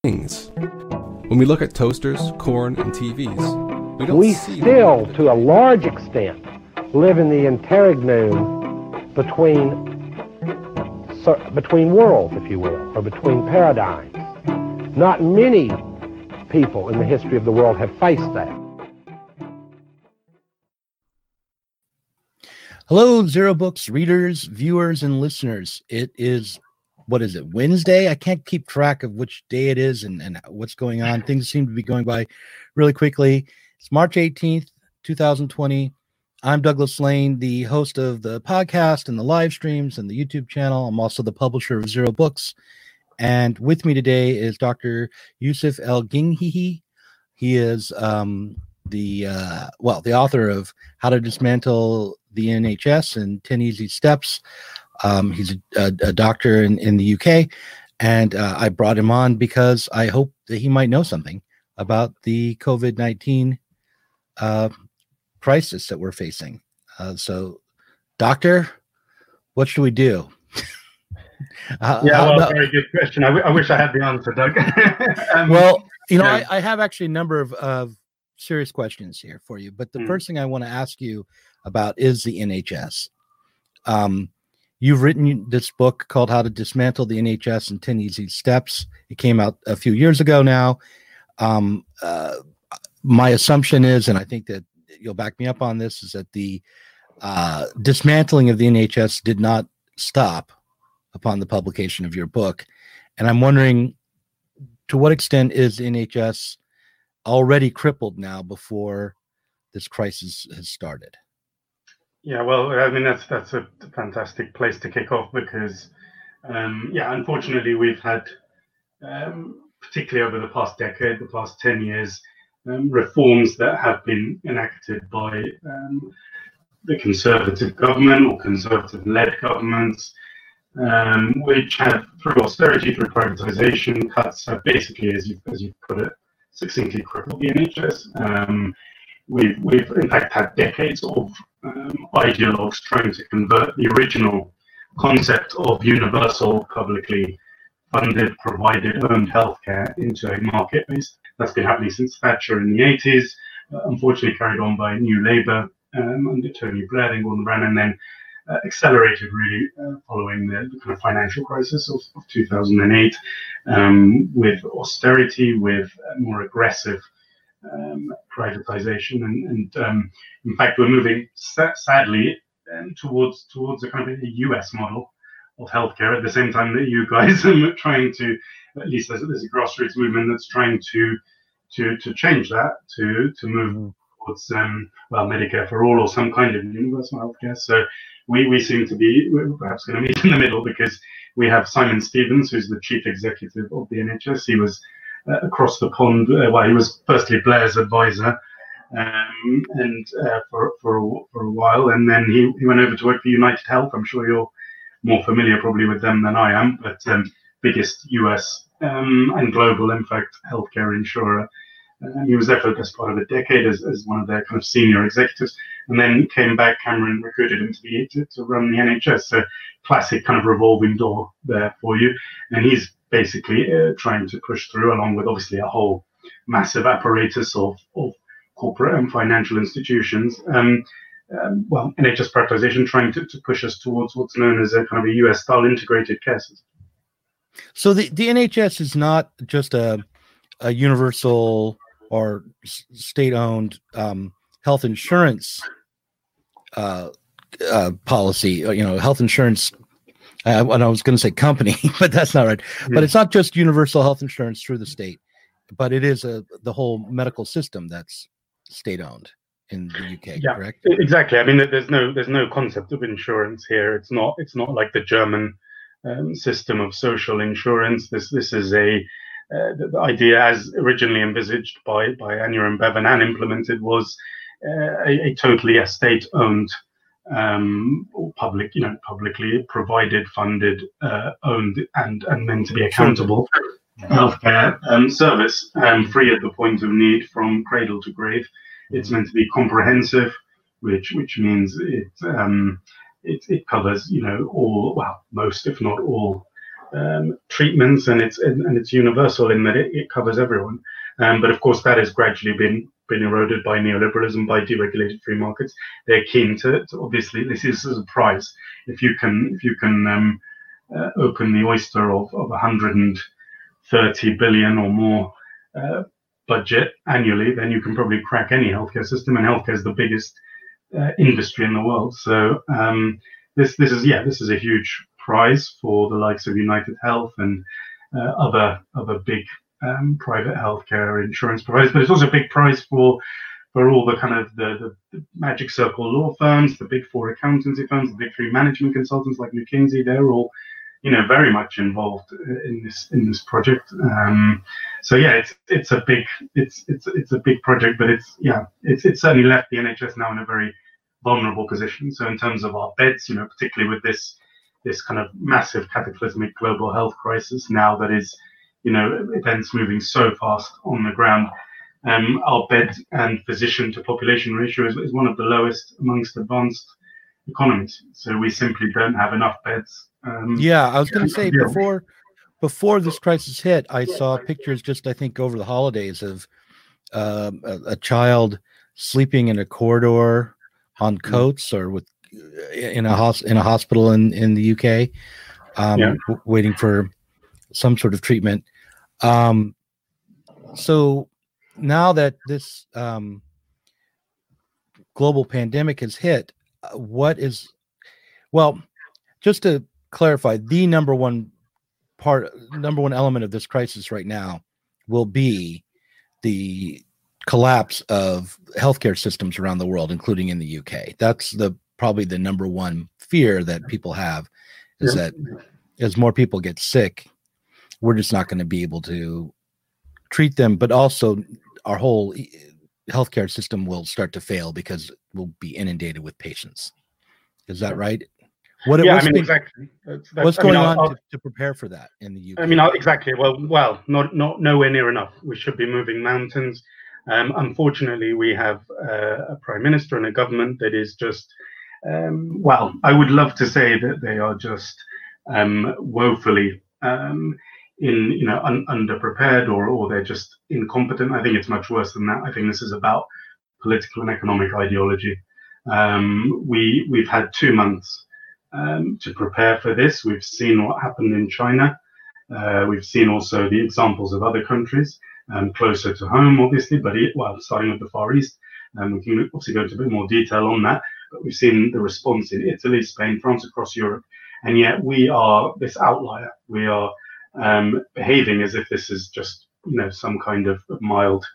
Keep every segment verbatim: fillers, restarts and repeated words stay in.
things. When we look at toasters, corn, and T Vs, we don't we see still, to a large extent, live in the interregnum between between worlds, if you will, or between paradigms. Not many people in the history of the world have faced that. Hello, Zero Books readers, viewers, and listeners. It is, what is it, Wednesday? I can't keep track of which day it is and, and what's going on. Things seem to be going by really quickly. It's March eighteenth, two thousand twenty. I'm Douglas Lane, the host of the podcast and the live streams and the YouTube channel. I'm also the publisher of Zero Books. And with me today is Doctor Yusuf El-Ginghihi. He is um, the, uh, well, the author of How to Dismantle the N H S in ten Easy Steps. Um, he's a, a, a doctor in, in the U K. And uh, I brought him on because I hope that he might know something about the COVID nineteen uh, crisis that we're facing. Uh, so, doctor, what should we do? uh, yeah, well, uh, very good question. I, w- I wish I had the answer, Doug. um, well, you know, yeah. I, I have actually a number of, of serious questions here for you. But the Mm. first thing I want to ask you about is the N H S. Um, you've written this book called How to Dismantle the N H S in ten Easy Steps. It came out a few years ago now. Um, uh, my assumption is, and I think that you'll back me up on this, is that the uh, dismantling of the N H S did not stop upon the publication of your book. And I'm wondering, to what extent is the N H S already crippled now before this crisis has started? Yeah, well, I mean, that's that's a fantastic place to kick off because, um, yeah, unfortunately, we've had, um, particularly over the past decade, the past ten years, um, reforms that have been enacted by um, the Conservative government or Conservative-led governments, um, which have, through austerity, through privatization cuts, have basically, as you as you put it, succinctly crippled the N H S. Um, we've we've in fact had decades of um, ideologues trying to convert the original concept of universal, publicly funded, provided, owned healthcare into a market-based. That's been happening since Thatcher in the eighties, uh, unfortunately carried on by New Labour um, under Tony Blair and Gordon Brown, and then uh, accelerated really uh, following the, the kind of financial crisis of, of two thousand eight, um, with austerity, with uh, more aggressive um, privatization, and, and um, in fact we're moving sa- sadly um, towards towards a kind of a U S model of healthcare at the same time that you guys are trying to, at least there's, there's a grassroots movement that's trying to to to change that, to to move mm. towards um, well, Medicare for all or some kind of universal healthcare. So we we seem to be we're perhaps going to meet in the middle, because we have Simon Stevens, who's the chief executive of the N H S. He was uh, across the pond. Uh, well, he was firstly Blair's advisor, um, and uh, for for a, for a while, and then he, he went over to work for United Health. I'm sure you're more familiar probably with them than I am, but um, biggest U S um, and global, in fact, healthcare insurer. And he was there for the best part of a decade as, as one of their kind of senior executives, and then came back. Cameron recruited him to be to, to run the N H S. So classic kind of revolving door there for you. And he's basically uh, trying to push through, along with obviously a whole massive apparatus of, of corporate and financial institutions. Um, um, well, N H S privatization, trying to, to push us towards what's known as a kind of a U S-style integrated care system. So the, the N H S is not just a a universal or state-owned um, health insurance uh, uh, policy, you know, health insurance. Uh, and I was going to say company, but that's not right. Mm. But it's not just universal health insurance through the state, but it is a the whole medical system that's state-owned in the U K. Yeah, correct? Exactly. I mean, there's no there's no concept of insurance here. It's not it's not like the German um, system of social insurance. This this is a Uh, the, the idea, as originally envisaged by by Anya and Bevan and implemented, was uh, a, a totally a state-owned, um, or public, you know, publicly provided, funded, uh, owned, and and meant to be accountable healthcare um, service, um, free at the point of need from cradle to grave. It's meant to be comprehensive, which which means it um, it, it covers, you know, all, well, most if not all um, treatments, and it's and, and it's universal in that it, it covers everyone. Um, but of course, that has gradually been been eroded by neoliberalism, by deregulated free markets. They're keen to, to obviously this is a prize. If you can if you can um, uh, open the oyster of of one hundred thirty billion or more uh, budget annually, then you can probably crack any healthcare system, and healthcare is the biggest uh, industry in the world. So um, this this is yeah this is a huge prize for the likes of United Health and uh, other other big um, private healthcare insurance providers, but it's also a big prize for for all the kind of the, the, the magic circle law firms, the big four accountancy firms, the big three management consultants like McKinsey. They're all, you know, very much involved in this in this project. Um, so yeah, it's it's a big it's it's it's a big project, but it's yeah it's it's certainly left the N H S now in a very vulnerable position. So in terms of our beds, you know, particularly with this this kind of massive cataclysmic global health crisis now that is, you know, events moving so fast on the ground. Um, our bed and physician to population ratio is, is one of the lowest amongst advanced economies. So we simply don't have enough beds. Um, yeah, I was going to say before before this crisis hit, I saw pictures just I think over the holidays of um, a, a child sleeping in a corridor on coats or with in a hos- in a hospital in, in the U K, um, yeah. w- waiting for some sort of treatment. Um, so now that this um, global pandemic has hit, uh, what is, well, just to clarify, the number one part, number one element of this crisis right now will be the collapse of healthcare systems around the world, including in the U K. That's the probably the number one fear that people have is yeah. that as more people get sick, we're just not going to be able to treat them, but also our whole healthcare system will start to fail because we'll be inundated with patients. Is that right? What, yeah, what's I mean, been, exactly. That's, that's, what's I going mean, on I'll, to, to prepare for that in the U K? I mean, I'll, exactly. Well, well, not not nowhere near enough. We should be moving mountains. Um, unfortunately, we have uh, a prime minister and a government that is just, um, well, I would love to say that they are just um, woefully um, in, you know, un- underprepared or or they're just incompetent. I think it's much worse than that. I think this is about political and economic ideology. Um, we we've had two months um, to prepare for this. We've seen what happened in China. Uh, we've seen also the examples of other countries um, closer to home, obviously, but it, well, starting with the Far East. And um, we can obviously go into a bit more detail on that. But we've seen the response in Italy, Spain, France, across Europe, and yet we are this outlier. We are um, behaving as if this is just, you know, some kind of mild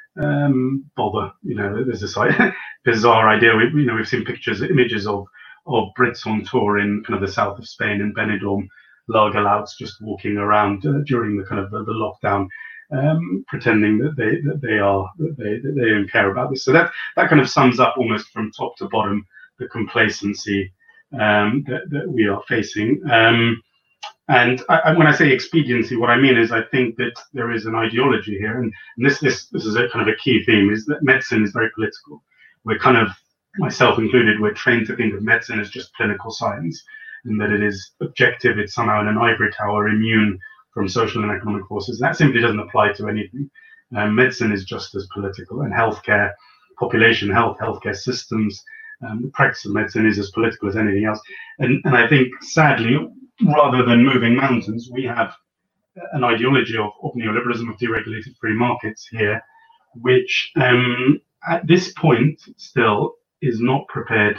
um, bother. You know, there's this like, bizarre idea. We, you know, we've seen pictures, images of of Brits on tour in kind of the south of Spain in Benidorm, lager louts just walking around uh, during the kind of the, the lockdown, um, pretending that they that they are that they that they don't care about this. So that that kind of sums up almost from top to bottom the complacency um, that that we are facing. Um, and I, I, when I say expediency, what I mean is I think that there is an ideology here, and, and this this this is a kind of a key theme, is that medicine is very political. We're kind of, myself included, we're trained to think of medicine as just clinical science, and that it is objective, it's somehow in an ivory tower, immune from social and economic forces. That simply doesn't apply to anything. Um, medicine is just as political, and healthcare, population health, healthcare systems, um, the practice of medicine is as political as anything else. And, and I think, sadly, rather than moving mountains, we have an ideology of, of neoliberalism, of deregulated free markets here, which um, at this point still is not prepared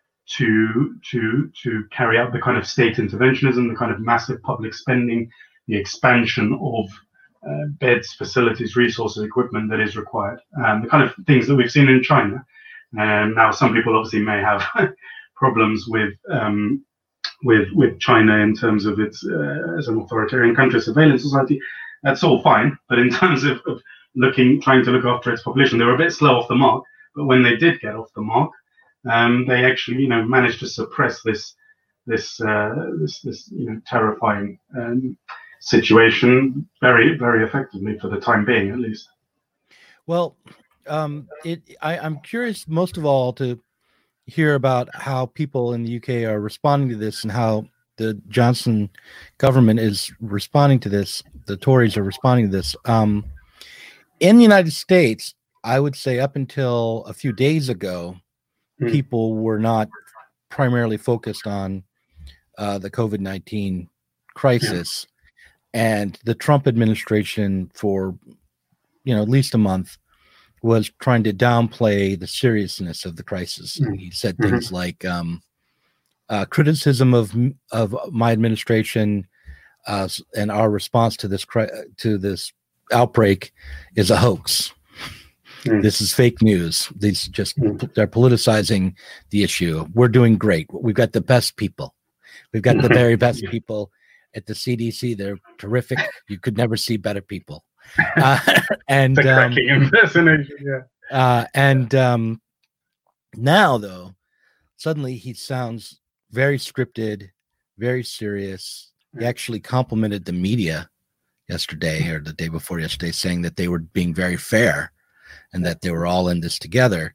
to to to carry out the kind of state interventionism, the kind of massive public spending, the expansion of uh, beds, facilities, resources, equipment that is required, um, the kind of things that we've seen in China. And now, some people obviously may have problems with um, with with China in terms of its uh, as an authoritarian country, surveillance society. That's all fine, but in terms of, of looking, trying to look after its population, they were a bit slow off the mark. But when they did get off the mark, um, they actually, you know, managed to suppress this, this, uh, this, this, you know, terrifying um, situation very, very effectively for the time being, at least. Well, um, it. I, I'm curious, most of all, to hear about how people in the U K are responding to this and how the Johnson government is responding to this. The Tories are responding to this. Um, in the United States, I would say up until a few days ago, mm. people were not primarily focused on uh, the COVID nineteen crisis. Yeah. And the Trump administration for, you know, at least a month was trying to downplay the seriousness of the crisis. Mm. He said things mm-hmm. like um, uh, criticism of of my administration uh, and our response to this to this outbreak is a hoax. Mm. This is fake news. These just mm. they're politicizing the issue. We're doing great. We've got the best people. We've got the very best people at the C D C. They're terrific. You could never see better people. Uh, and it's a cracking um, impersonation, yeah. Uh, and um, now, though, suddenly he sounds very scripted, very serious. He actually complimented the media yesterday or the day before yesterday, saying that they were being very fair and that they were all in this together.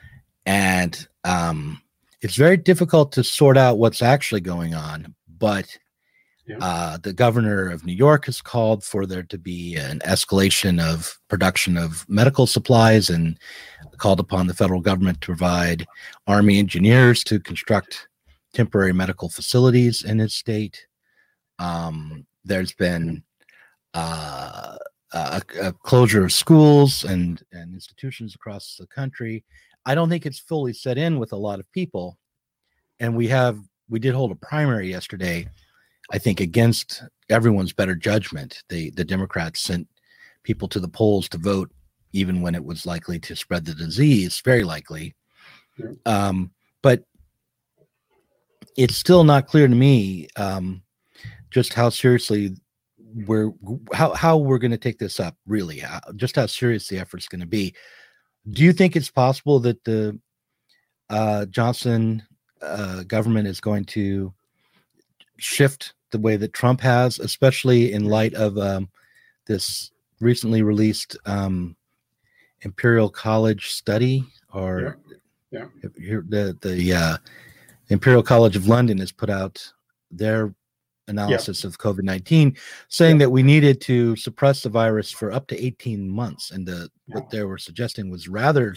And um, it's very difficult to sort out what's actually going on, but Yeah. Uh, the governor of New York has called for there to be an escalation of production of medical supplies and called upon the federal government to provide Army engineers to construct temporary medical facilities in his state. Um, there's been uh, a, a closure of schools and, and institutions across the country. I don't think it's fully set in with a lot of people. And we have we did hold a primary yesterday, I think, against everyone's better judgment. The the Democrats sent people to the polls to vote even when it was likely to spread the disease, very likely. Yeah. Um, but it's still not clear to me um, just how seriously we're how, how we're going to take this up, really, how, just how serious the effort's going to be. Do you think it's possible that the uh, Johnson uh, government is going to shift the way that Trump has, especially in light of um, this recently released um, Imperial College study, or yeah. Yeah. the the uh, Imperial College of London has put out their analysis yeah. of COVID nineteen, saying yeah. that we needed to suppress the virus for up to eighteen months, and the yeah. what they were suggesting was rather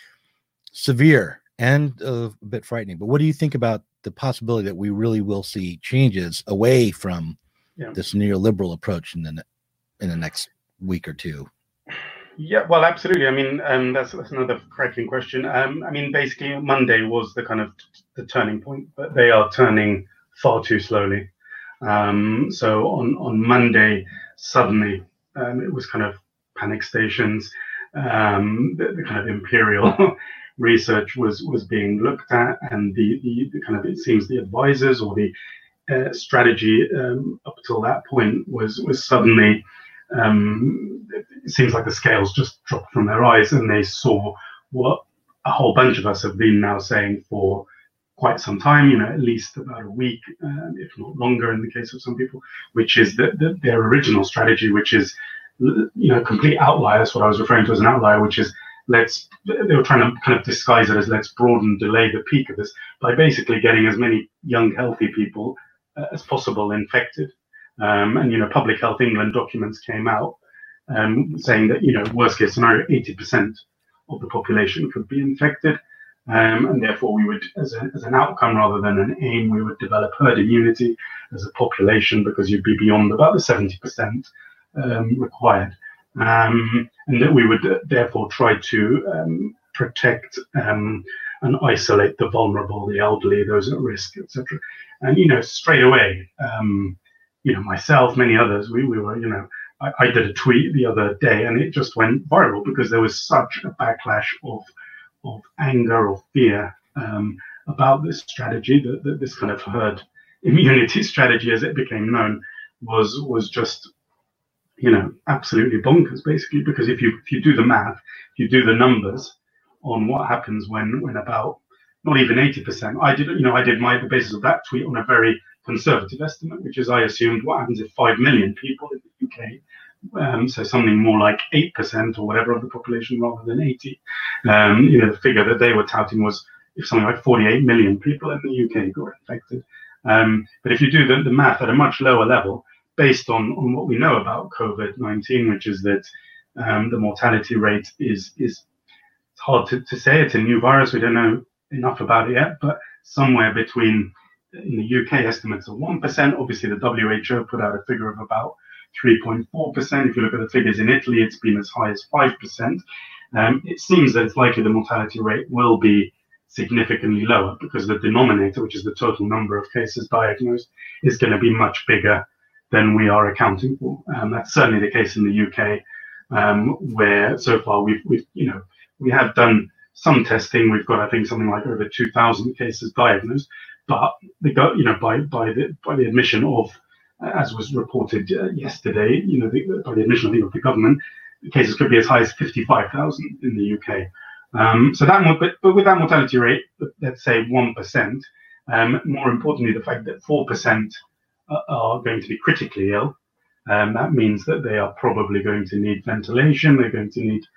severe and uh, a bit frightening. But what do you think about the possibility that we really will see changes away from yeah. this neoliberal approach in the in the next week or two? Yeah, well, absolutely. I mean, um, that's that's another cracking question. Um, I mean, basically, Monday was the kind of the turning point, but they are turning far too slowly. Um, so on on Monday, suddenly um, it was kind of panic stations. Um, the, the kind of imperial research was was being looked at, and the, the, the kind of, it seems, the advisors or the uh, strategy um, up till that point was was suddenly um, it seems like the scales just dropped from their eyes, and they saw what a whole bunch of us have been now saying for quite some time, you know, at least about a week, um, if not longer in the case of some people, which is that the, their original strategy, which is, you know, complete outlier. That's what I was referring to as an outlier, which is let's, they were trying to kind of disguise it as let's broaden, delay the peak of this by basically getting as many young, healthy people uh, as possible infected. Um, and, you know, Public Health England documents came out um, saying that, you know, worst case scenario, eighty percent of the population could be infected. Um, and therefore we would, as, a, as an outcome rather than an aim, we would develop herd immunity as a population because you'd be beyond about the seventy percent um, required. Um, and that we would uh, therefore try to um, protect um, and isolate the vulnerable, the elderly, those at risk, et cetera. And, you know, straight away, um, you know, myself, many others, we, we were, you know, I, I did a tweet the other day and it just went viral because there was such a backlash of of anger or fear um, about this strategy, that, that this kind of herd immunity strategy, as it became known, was was just, you know, absolutely bonkers, basically. Because if you if you do the math, if you do the numbers on what happens when when about not even eighty percent, I did, you know, I did my the basis of that tweet on a very conservative estimate, which is I assumed what happens if five million people in the U K. Um, so something more like eight percent or whatever of the population rather than eighty. Um, you know, the figure that they were touting was if something like forty-eight million people in the U K got infected. Um, but if you do the, the math at a much lower level, based on, on what we know about COVID nineteen, which is that um, the mortality rate is is it's hard to, to say. It's a new virus. We don't know enough about it yet, but somewhere between, in the U K, estimates of one percent. Obviously, the W H O put out a figure of about three point four percent. If you look at the figures in Italy, it's been as high as five percent. Um, it seems that it's likely the mortality rate will be significantly lower because the denominator, which is the total number of cases diagnosed, is going to be much bigger than we are accounting for. Um, that's certainly the case in the U K, um, where so far we've, we've, you know, we have done some testing. We've got, I think, something like over two thousand cases diagnosed, but they got, you know, by by the by the admission of, as was reported uh, yesterday, you know, the, by the admission, I think, of the government, the cases could be as high as fifty-five thousand in the U K. Um, so that, but, but with that mortality rate, let's say one percent, um, more importantly, the fact that four percent are going to be critically ill, um, that means that they are probably going to need ventilation, they're going to need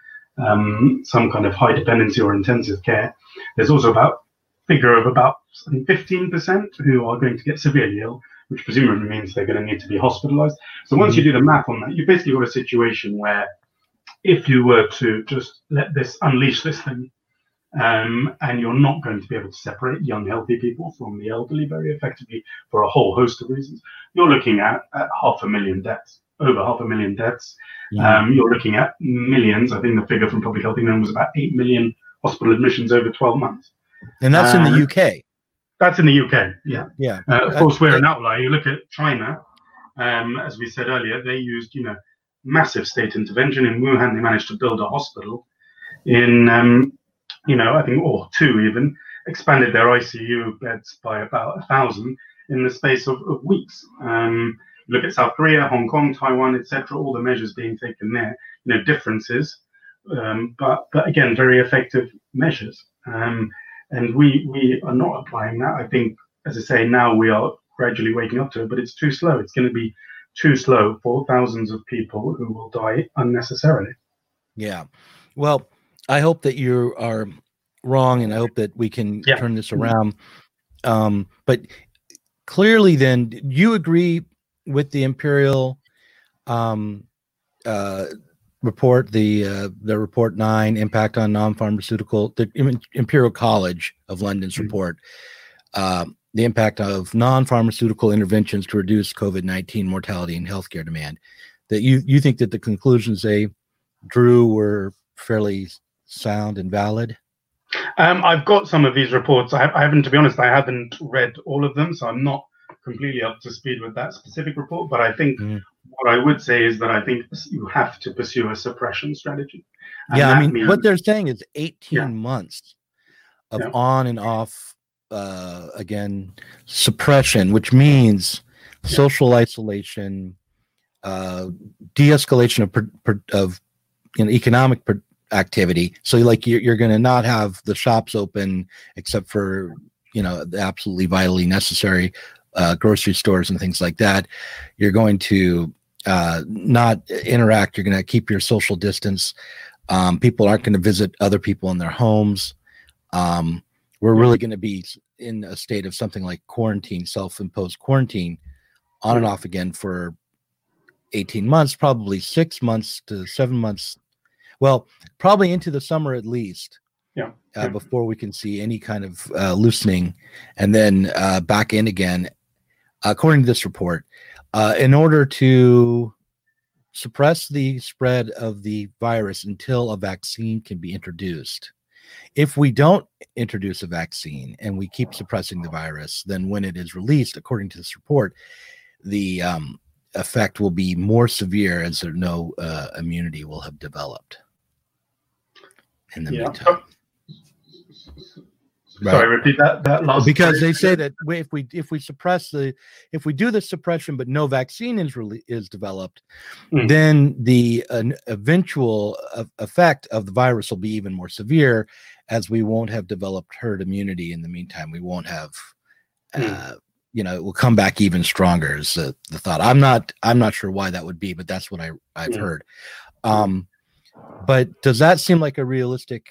um, some kind of high dependency or intensive care. There's also about figure of about I think fifteen percent who are going to get severely ill, which presumably means they're going to need to be hospitalized. So once you do the math on that, you've basically got a situation where if you were to just let this, unleash this thing, um, and you're not going to be able to separate young, healthy people from the elderly very effectively for a whole host of reasons, you're looking at, at half a million deaths, over half a million deaths. Yeah. Um, you're looking at millions. I think the figure from Public Health England was about eight million hospital admissions over twelve months. And that's um, in the U K. That's in the U K, yeah. Yeah. Uh, of course, we're an outlier. You look at China, um, as we said earlier, they used, you know, massive state intervention. In Wuhan, they managed to build a hospital in, um, you know, I think, or two even, expanded their I C U beds by about a thousand in the space of, of weeks. Um, look at South Korea, Hong Kong, Taiwan, et cetera. All the measures being taken there, you know, differences, um, but but again, very effective measures. Um, and we we are not applying that. I think, as I say, now we are gradually waking up to it, but it's too slow. It's going to be too slow for thousands of people who will die unnecessarily. Yeah. Well, I hope that you are wrong, and I hope that we can yeah. turn this around. Um, but clearly, then, you agree with the Imperial um, uh, report, the uh, the report nine, impact on non-pharmaceutical, the Imperial College of London's mm-hmm. report, uh, the impact of non-pharmaceutical interventions to reduce COVID nineteen mortality and healthcare demand. That you you think that the conclusions they drew were fairly sound and valid? Um, I've got some of these reports. I, I haven't, to be honest, I haven't read all of them, so I'm not completely up to speed with that specific report. But I think mm. what I would say is that I think you have to pursue a suppression strategy. And yeah, I mean, means, what they're saying is eighteen yeah. months of yeah. on and off, uh, again, suppression, which means yeah. social isolation, uh, de-escalation of, per, per, of you know, economic per, activity. So like you're, you're going to not have the shops open except for, you know, the absolutely vitally necessary uh, grocery stores and things like that. You're going to uh, not interact. You're going to keep your social distance. Um, people aren't going to visit other people in their homes. Um, we're really going to be in a state of something like quarantine, self-imposed quarantine on and off again for eighteen months, probably six months to seven months. Well, probably into the summer at least, yeah, uh, before we can see any kind of uh, loosening, and then uh, back in again. According to this report, uh, in order to suppress the spread of the virus until a vaccine can be introduced, if we don't introduce a vaccine and we keep suppressing the virus, then when it is released, according to this report, the um, effect will be more severe as there no uh, immunity will have developed. In the yeah. meantime, right. Sorry, repeat that. That last because they say that if we if we suppress the if we do the suppression but no vaccine is really is developed, mm. then the uh, eventual uh, effect of the virus will be even more severe, as we won't have developed herd immunity in the meantime. We won't have, mm. uh, you know, it will come back even stronger. Is the, the thought? I'm not I'm not sure why that would be, but that's what I I've mm. heard. Um, But does that seem like a realistic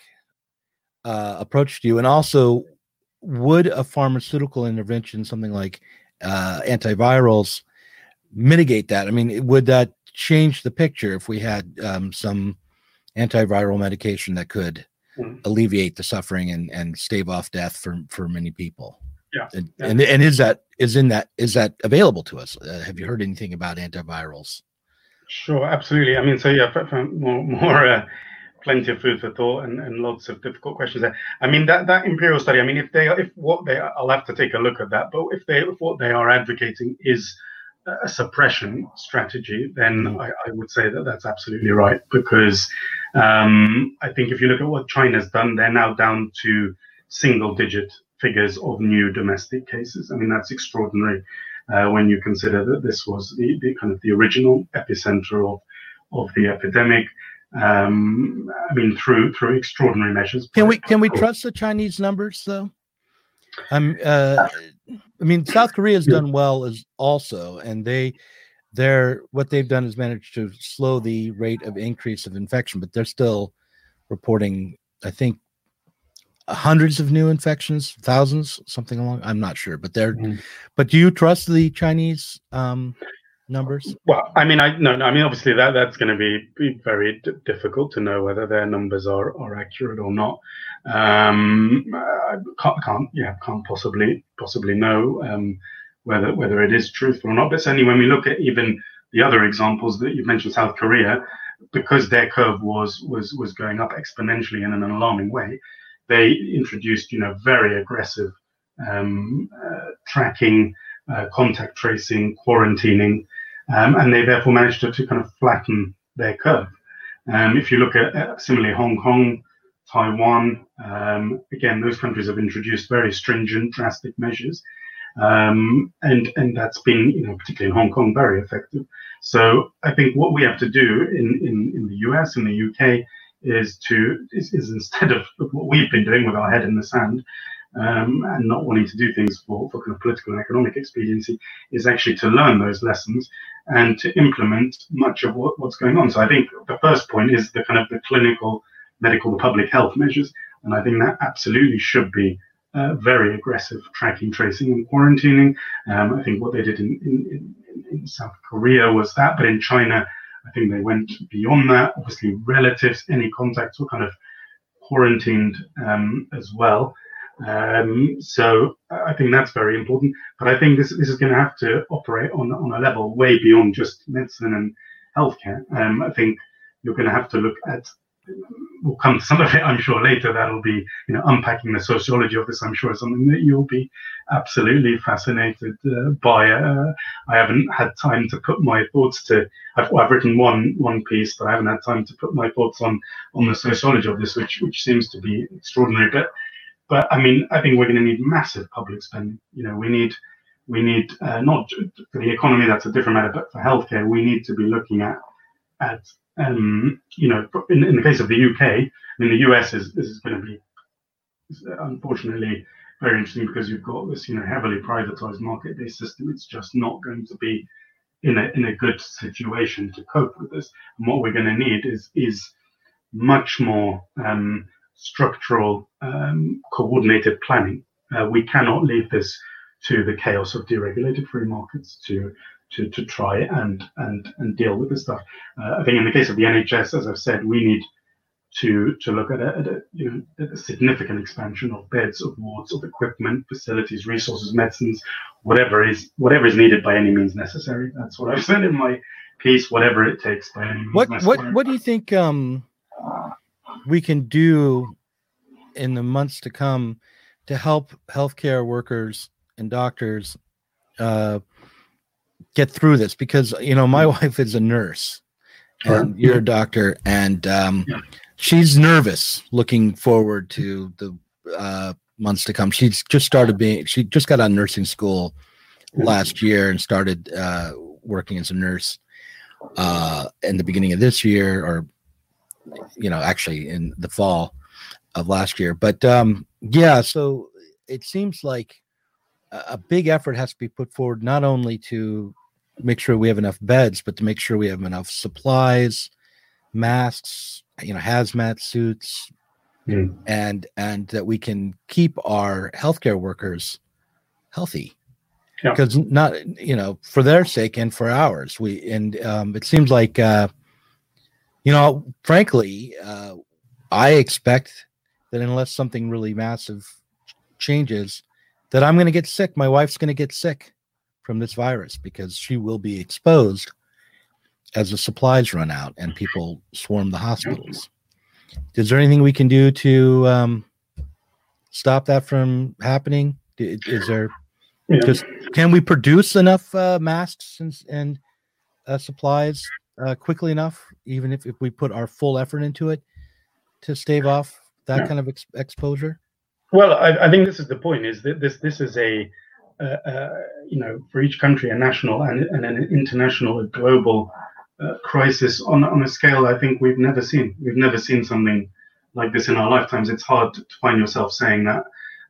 uh, approach to you? And also, would a pharmaceutical intervention, something like uh, antivirals mitigate that? I mean, would that change the picture if we had um, some antiviral medication that could mm. alleviate the suffering and, and stave off death for, for many people? Yeah. And, yeah. and and is that is in that is that available to us? Uh, have you heard anything about antivirals? Sure, absolutely. I mean, so yeah, for, for more, more uh, plenty of food for thought and, and lots of difficult questions there. I mean, that, that Imperial study, I mean, if they if what they I'll have to take a look at that, but if they if what they are advocating is a suppression strategy, then mm. I, I would say that that's absolutely right, because um, I think if you look at what China's done, they're now down to single digit figures of new domestic cases. I mean, that's extraordinary uh, when you consider that this was the, the kind of the original epicenter of of the epidemic. Um, I mean, through through extraordinary measures. Can we can we trust the Chinese numbers though? I'm. Uh, I mean, South Korea has done well as also, and they they're what they've done is managed to slow the rate of increase of infection, but they're still reporting, I think, hundreds of new infections, thousands, something along. I'm not sure, but they're. Mm. But do you trust the Chinese um, numbers? Well, I mean, I no, no I mean, obviously that that's going to be, be very d- difficult to know whether their numbers are, are accurate or not. Um, I can't, can't, yeah, can't possibly possibly know um, whether whether it is truthful or not. But certainly, when we look at even the other examples that you mentioned, South Korea, because their curve was was was going up exponentially in an alarming way, they introduced, you know, very aggressive um, uh, tracking, uh, contact tracing, quarantining, um, and they therefore managed to, to kind of flatten their curve. Um, if you look at uh, similarly Hong Kong, Taiwan, um, again, those countries have introduced very stringent, drastic measures, um, and and that's been, you know, particularly in Hong Kong, very effective. So I think what we have to do in in, in the U S and the U K is to is, is instead of what we've been doing with our head in the sand um, and not wanting to do things for, for kind of political and economic expediency, is actually to learn those lessons and to implement much of what, what's going on. So I think the first point is the kind of the clinical, medical, public health measures, and I think that absolutely should be uh, very aggressive tracking, tracing, and quarantining. Um, I think what they did in, in, in, in South Korea was that, but in China, I think they went beyond that. Obviously, relatives, any contacts were kind of quarantined um, as well. Um, so I think that's very important. But I think this this is going to have to operate on on a level way beyond just medicine and healthcare. Um, I think you're going to have to look at. We'll come to some of it, I'm sure, later. That'll be, you know, unpacking the sociology of this. I'm sure is something that you'll be absolutely fascinated uh, by. Uh, I haven't had time to put my thoughts to. I've, I've written one one piece, but I haven't had time to put my thoughts on on the sociology of this, which which seems to be extraordinary. But but I mean, I think we're going to need massive public spending. You know, we need we need uh, not for the economy, that's a different matter, but for healthcare, we need to be looking at at Um, you know, in, in the case of the U K, I mean, the U S is, is going to be, unfortunately, very interesting because you've got this, you know, heavily privatized market-based system. It's just not going to be in a in a good situation to cope with this. And what we're going to need is is much more um, structural, um, coordinated planning. Uh, we cannot leave this to the chaos of deregulated free markets to. To, to try and and and deal with this stuff. Uh, I think in the case of the N H S, as I've said, we need to to look at a, at a you know at a significant expansion of beds, of wards, of equipment, facilities, resources, medicines, whatever is whatever is needed by any means necessary. That's what I've said in my piece. Whatever it takes by any means what, necessary. What what do you think um, we can do in the months to come to help healthcare workers and doctors Uh, get through this? Because, you know, my wife is a nurse and you're a doctor, and um, yeah. she's nervous looking forward to the uh, months to come. She's just started being, she just got out of nursing school last year and started uh, working as a nurse uh, in the beginning of this year, or, you know, actually in the fall of last year. But um, yeah, so it seems like a big effort has to be put forward, not only to make sure we have enough beds, but to make sure we have enough supplies, masks, you know, hazmat suits, mm. and and that we can keep our healthcare workers healthy. Yeah. because not, you know, for their sake and for ours. We and um, it seems like, uh, you know, frankly, uh, I expect that unless something really massive changes, that I'm going to get sick. My wife's going to get sick from this virus because she will be exposed as the supplies run out and people swarm the hospitals. Is there anything we can do to um, stop that from happening? Is, is there Yeah. just can we produce enough uh, masks and, and uh, supplies uh, quickly enough, even if, if we put our full effort into it, to stave off that Yeah. kind of ex- exposure? Well, I, I think this is the point: is that this this is a uh, uh, you know, for each country a national and, and an international, a global uh, crisis on on a scale I think we've never seen. We've never seen something like this in our lifetimes. It's hard to find yourself saying that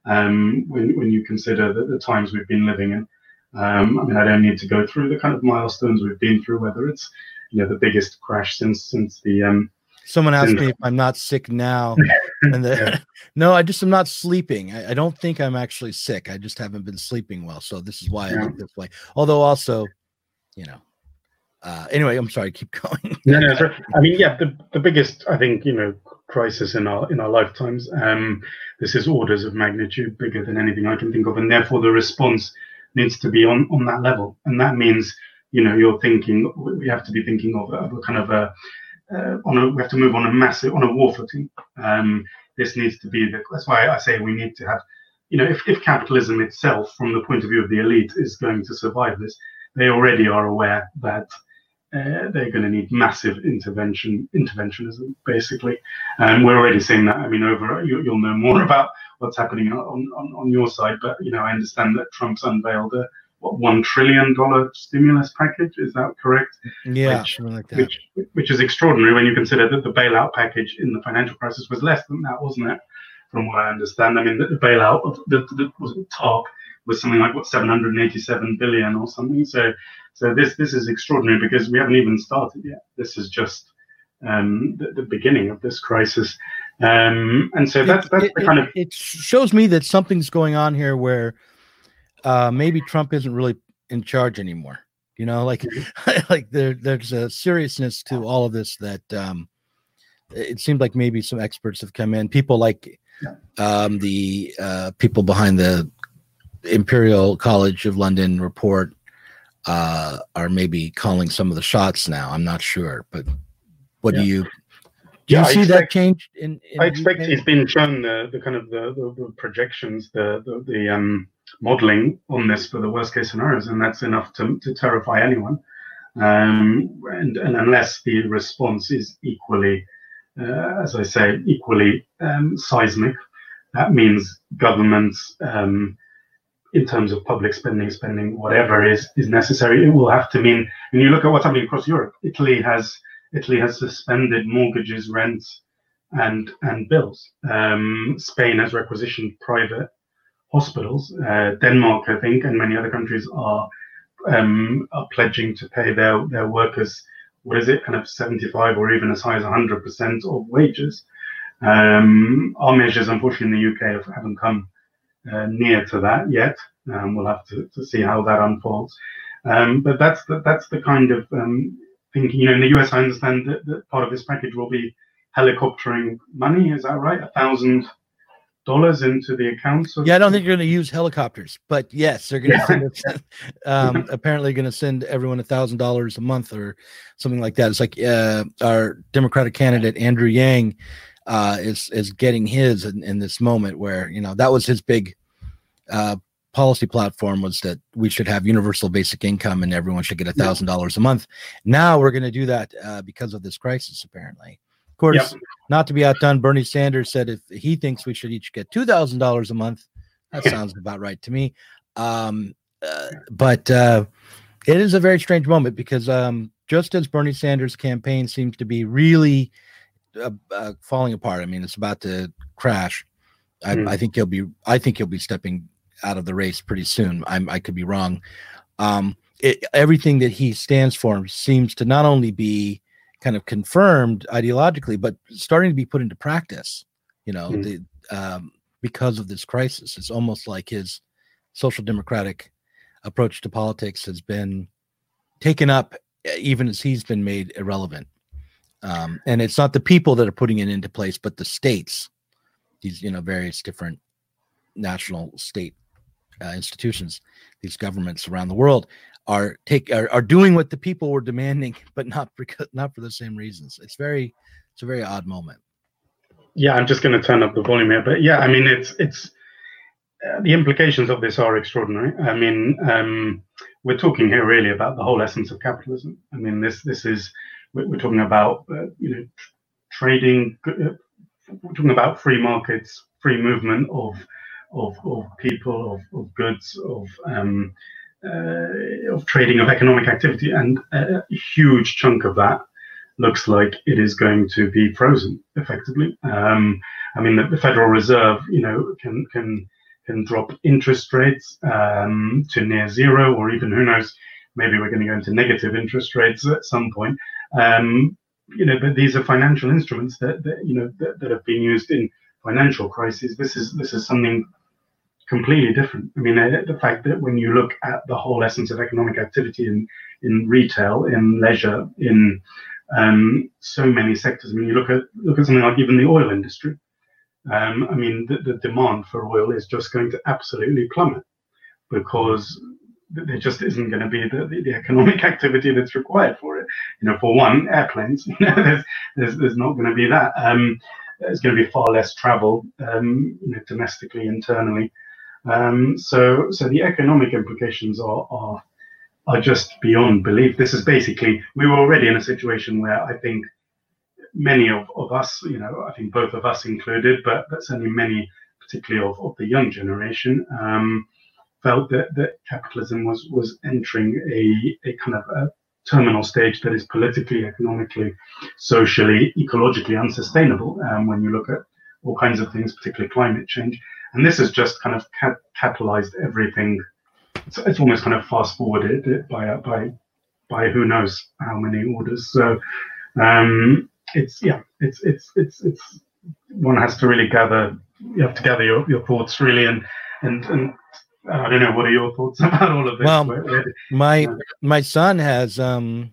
um, when when you consider the, the times we've been living in. Um, I mean, I don't need to go through the kind of milestones we've been through, whether it's, you know, the biggest crash since since the um, Someone asked since, me if I'm not sick now. And the, Yeah. no, I just am not sleeping. I, I don't think I'm actually sick. I just haven't been sleeping well. So this is why I Yeah. look this way. Although also, you know, uh, anyway, I'm sorry. Keep going. No, no, sorry. I mean, yeah, the, the biggest, I think, you know, crisis in our in our lifetimes. Um, this is orders of magnitude bigger than anything I can think of, and therefore the response needs to be on on that level. And that means, you know, you're thinking, we have to be thinking of a, of a kind of a uh, on a we have to move on a massive on a war footing. Um, this needs to be the. That's why I say we need to have, you know, if if capitalism itself, from the point of view of the elite, is going to survive this, they already are aware that. Uh, they're going to need massive intervention, interventionism, basically. And we're already seeing that. I mean, over you, you'll know more about what's happening on, on, on your side, but you know, I understand that Trump's unveiled a what one trillion dollar stimulus package. Is that correct? Yeah, which, something like that. Which, which is extraordinary when you consider that the bailout package in the financial crisis was less than that, wasn't it? From what I understand, I mean, the, the bailout of the, the was it TARP was something like what seven hundred eighty-seven billion or something. So. So this this is extraordinary because we haven't even started yet. This is just um, the, the beginning of this crisis, um, and so that's that's it, the it, kind of. It shows me that something's going on here where uh, maybe Trump isn't really in charge anymore. You know, like like there there's a seriousness to all of this that um, it seemed like maybe some experts have come in. People like um, the uh, people behind the Imperial College of London report. Uh, are maybe calling some of the shots now. I'm not sure, but what Yeah. do you do? Yeah, You I see expect- that change in? in I the expect U K? he's been shown the, the kind of the, the, the projections, the the, the um, modelling on this for the worst case scenarios, and that's enough to to terrify anyone. Um, and, and unless the response is equally, uh, as I say, equally um, seismic, that means governments. Um, in terms of public spending, spending whatever is is necessary, it will have to mean. When you look at what's happening across Europe, Italy has Italy has suspended mortgages, rents, and and bills. Um, Spain has requisitioned private hospitals. Uh, Denmark, I think, and many other countries are um, are pledging to pay their their workers. What is it, kind of seventy-five or even as high as one hundred percent of wages. Um, our measures, unfortunately, in the U K have, haven't come. Uh, near to that yet. Um, we'll have to, to see how that unfolds. Um, but that's the, that's the kind of um, thinking. You know, in the U S, I understand that, that part of this package will be helicoptering money. Is that right? A thousand dollars into the accounts. Of- Yeah, I don't think you're going to use helicopters, but yes, they're going to send us, um, apparently going to send everyone a thousand dollars a month or something like that. It's like uh, our Democratic candidate Andrew Yang uh, is is getting his in, in this moment where, you know, that was his big uh, policy platform, was that we should have universal basic income and everyone should get a thousand dollars a month. Now we're going to do that uh, because of this crisis, apparently. Of course, Yeah. not to be outdone, Bernie Sanders said if he thinks we should each get two thousand dollars a month, that sounds about right to me. Um, uh, but uh, it is a very strange moment because um, just as Bernie Sanders' campaign seems to be really uh, uh, falling apart, I mean, it's about to crash. I, Mm. I think he'll be. I think he'll be stepping out of the race pretty soon. I'm, I could be wrong. Um, it, everything that he stands for seems to not only be kind of confirmed ideologically, but starting to be put into practice. You know, Mm. the um, because of this crisis, it's almost like his social democratic approach to politics has been taken up even as he's been made irrelevant. Um, and it's not the people that are putting it into place, but the states, these, you know, various different national state uh, institutions, these governments around the world are take are, are doing what the people were demanding, but not because not for the same reasons. It's very it's a very odd moment. Yeah, I'm just going to turn up the volume here, but yeah, I mean, it's it's uh, the implications of this are extraordinary. I mean, um, we're talking here really about the whole essence of capitalism. I mean, this this is we're, we're talking about uh, you know trading. Uh, we're talking about free markets, free movement of of, of people, of, of goods, of um, uh, of trading, of economic activity, and a huge chunk of that looks like it is going to be frozen effectively. Um, I mean, the, the Federal Reserve, you know, can can can drop interest rates um, to near zero, or even who knows, maybe we're going to go into negative interest rates at some point. Um, you know, but these are financial instruments that, that you know that, that have been used in financial crises. This is this is something completely different. I mean, the fact that when you look at the whole essence of economic activity in in retail, in leisure, in um, so many sectors. I mean, you look at look at something like even the oil industry. Um, I mean, the, the demand for oil is just going to absolutely plummet because there just isn't going to be the, the, the economic activity that's required for it. You know, for one, airplanes. You know, there's there's, there's not going to be that. Um, there's going to be far less travel, um, you know, domestically, internally. Um, so so the economic implications are are are just beyond belief. This is basically, we were already in a situation where I think many of, of us, you know, I think both of us included, but, but certainly many, particularly of, of the young generation, um, felt that, that capitalism was was entering a, a kind of a terminal stage that is politically, economically, socially, ecologically unsustainable um, when you look at all kinds of things, particularly climate change. And this has just kind of cat- catalyzed everything. It's, it's almost kind of fast forwarded it by by by who knows how many orders. So um, it's yeah, it's it's it's it's one has to really gather. You have to gather your, your thoughts really, and and and I don't know. What are your thoughts about all of this? Well, where, where, my uh, my son has um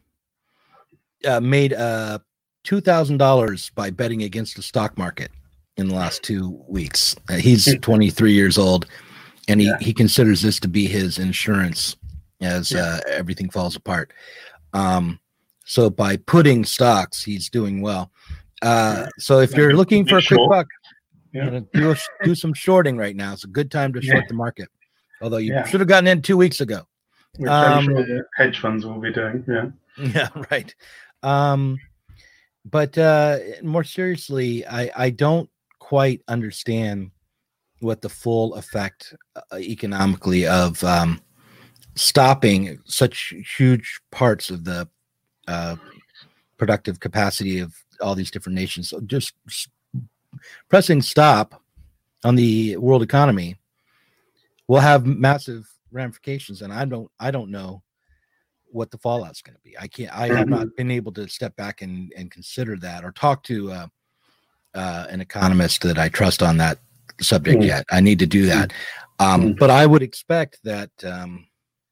uh, made uh two thousand dollars by betting against the stock market in the last two weeks. Uh, he's twenty-three years old, and he, Yeah. he considers this to be his insurance as Yeah. uh, everything falls apart. Um, so by putting stocks, he's doing well. Uh, Yeah. so if you're looking for a quick Short. buck, Yeah. you know, do, a- do some shorting right now. It's a good time to short Yeah. the market. Although you Yeah. should have gotten in two weeks ago. which I'm um, sure the hedge funds will be doing. Yeah. Yeah, right. Um, but uh, more seriously, I, I don't quite understand what the full effect uh, economically of um, stopping such huge parts of the uh, productive capacity of all these different nations. So just s- pressing stop on the world economy will have massive ramifications, and I don't I don't know what the fallout's going to be. I can't. I have not been able to step back and, and consider that, or talk to uh, uh, an economist that I trust on that subject Mm. yet. I need to do that. Um, Mm. But I would expect that um,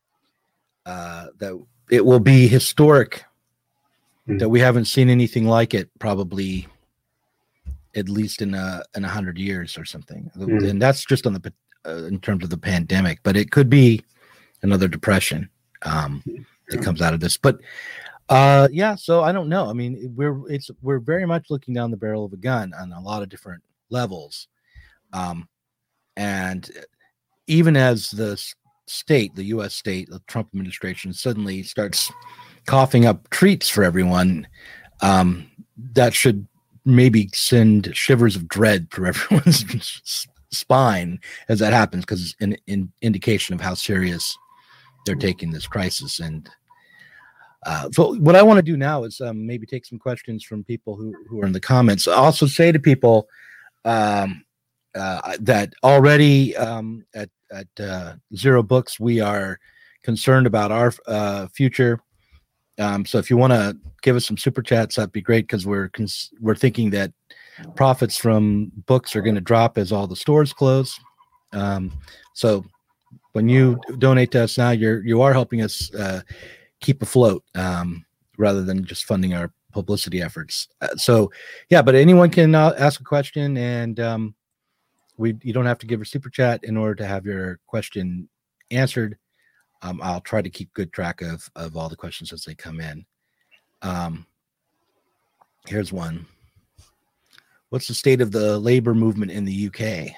uh, that it will be historic. Mm. That we haven't seen anything like it probably at least in a in a hundred years or something. Mm. And that's just on the uh, in terms of the pandemic. But it could be another depression. Um, that comes out of this, but uh yeah, so I don't know. I mean, we're it's we're very much looking down the barrel of a gun on a lot of different levels, um and even as the s- state, the U S state, the Trump administration suddenly starts coughing up treats for everyone, um that should maybe send shivers of dread through everyone's s- spine as that happens, because it's an, an indication of how serious they're taking this crisis. And uh, so what I want to do now is um, maybe take some questions from people who, who are in the comments. I also say to people um, uh, that already um, at, at uh, Zero Books, we are concerned about our uh, future. Um, so if you want to give us some super chats, that'd be great, because we're cons- we're thinking that profits from books are going to drop as all the stores close. Um, so when you donate to us now, you're you are helping us uh, keep afloat um, rather than just funding our publicity efforts. Uh, so, yeah, but anyone can uh, ask a question, and um, we you don't have to give a super chat in order to have your question answered. Um, I'll try to keep good track of of all the questions as they come in. Um, here's one. What's the state of the labor movement in the U K?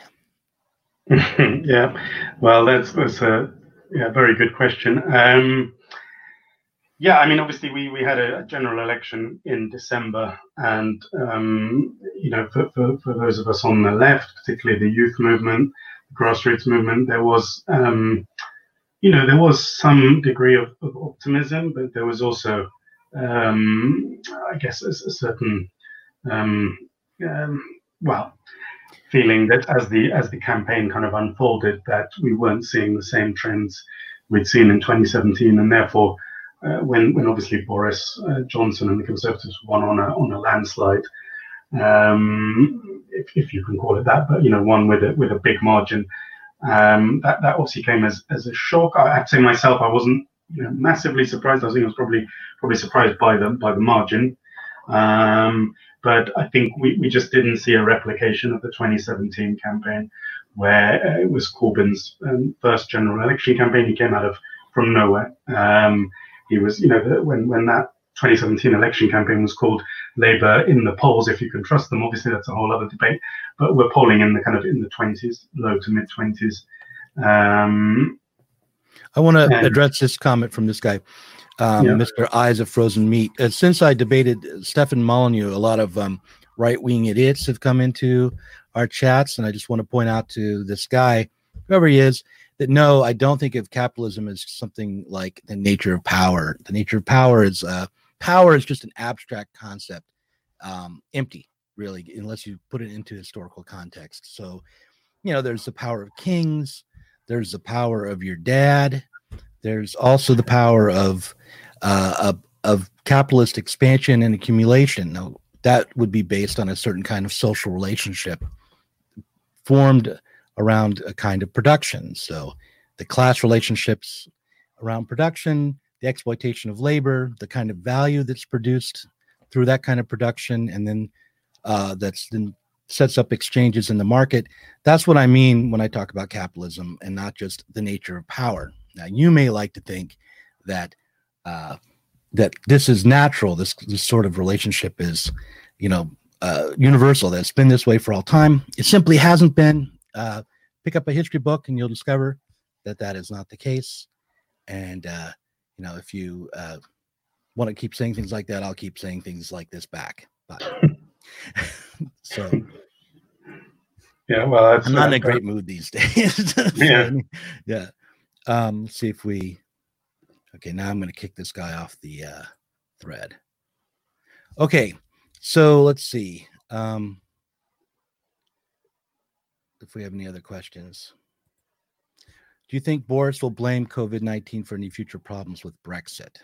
Yeah, well, that's, that's a yeah, very good question. Um, yeah, I mean, obviously, we, we had a general election in December, and, um, you know, for, for, for those of us on the left, particularly the youth movement, the grassroots movement, there was, um, you know, there was some degree of, of optimism, but there was also, um, I guess, a, a certain, um, um, well, feeling that as the as the campaign kind of unfolded, that we weren't seeing the same trends we'd seen in twenty seventeen, and therefore, uh, when when obviously Boris uh, Johnson and the Conservatives won on a on a landslide, um, if, if you can call it that, but you know, one with a with a big margin, um, that that obviously came as as a shock. I have to say myself, I wasn't you know massively surprised. I think I was probably probably surprised by the by the margin. Um, But I think we, we just didn't see a replication of the twenty seventeen campaign, where uh, it was Corbyn's um, first general election campaign. He came out of from nowhere. Um, he was, you know, the, when when that twenty seventeen election campaign was called Labour in the polls, if you can trust them. Obviously, that's a whole other debate. But we're polling in the kind of in the twenties, low to mid twenties. Um, I want to address this comment from this guy. Um, yeah. Mister Eyes of Frozen Meat. Uh, since I debated Stefan Molyneux, a lot of um, right-wing idiots have come into our chats, and I just want to point out to this guy, whoever he is, that no, I don't think of capitalism as something like the nature of power. The nature of power is uh, power is just an abstract concept, um, empty, really, unless you put it into historical context. So, you know, there's the power of kings, there's the power of your dad. There's also the power of, uh, of of capitalist expansion and accumulation. Now, that would be based on a certain kind of social relationship formed around a kind of production. So the class relationships around production, the exploitation of labor, the kind of value that's produced through that kind of production, and then uh, that's then sets up exchanges in the market. That's what I mean when I talk about capitalism, and not just the nature of power. Now, you may like to think that uh, that this is natural. This, this sort of relationship is, you know, uh, universal. That it's been this way for all time. It simply hasn't been. Uh, pick up a history book, and you'll discover that that is not the case. And uh, you know, if you uh, want to keep saying things like that, I'll keep saying things like this back. But so. Yeah, well, that's, I'm not uh, in a great mood these days. so, yeah, yeah. Um, let's see if we. Okay, now I'm going to kick this guy off the uh, thread. Okay, so let's see um, if we have any other questions. Do you think Boris will blame COVID nineteen for any future problems with Brexit?